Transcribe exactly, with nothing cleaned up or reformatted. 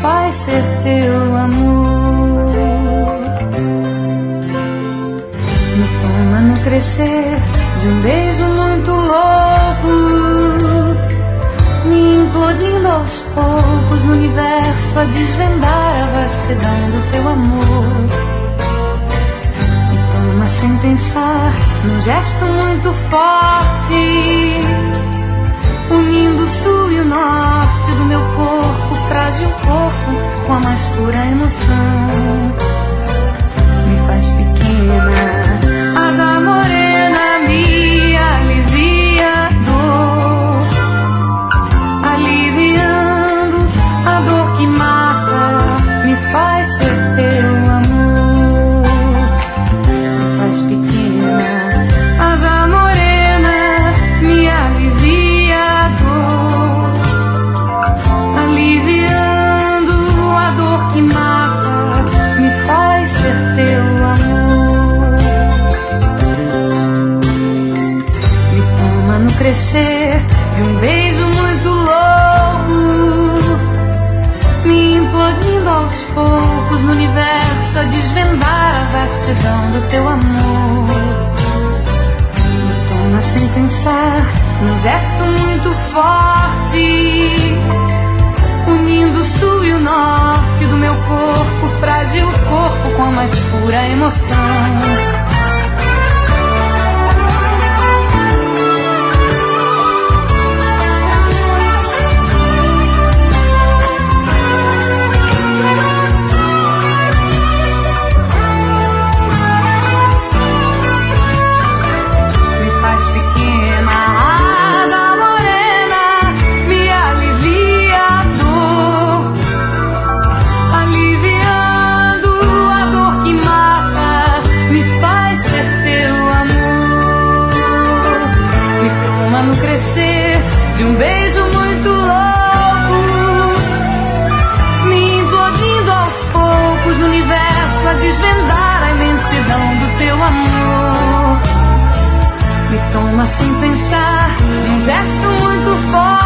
faz ser teu amor. Me toma no crescer de um beijo muito louco, me implodindo aos poucos no universo a desvendar a vastidão do teu amor. Me toma sem pensar num gesto muito forte, unindo o sul e o norte do meu corpo, frágil corpo, com a mais pura emoção. Me faz pequena, asa morena, me alivia a dor, aliviando a dor que mata, me faz ser teu amor. Me faz pequena, asa morena, me alivia a dor, aliviando a dor que mata, me faz ser teu amor. Me toma no crescer de um beijo muito louco, me implodindo aos poucos no universo a desvendar a vastidão do teu amor. Me toma sem pensar num gesto muito forte, unindo o sul e o norte do meu corpo, frágil corpo, com a mais pura emoção. De um beijo muito louco, me implodindo aos poucos no universo a desvendar a imensidão do teu amor. Me toma sem pensar num gesto muito forte,